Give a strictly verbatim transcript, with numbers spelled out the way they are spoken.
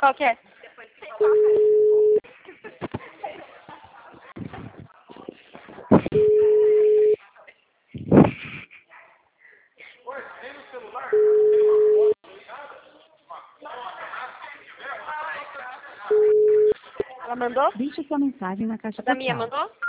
Qual que é? Ela mandou? Deixe sua mensagem na caixa A da minha postal. mandou?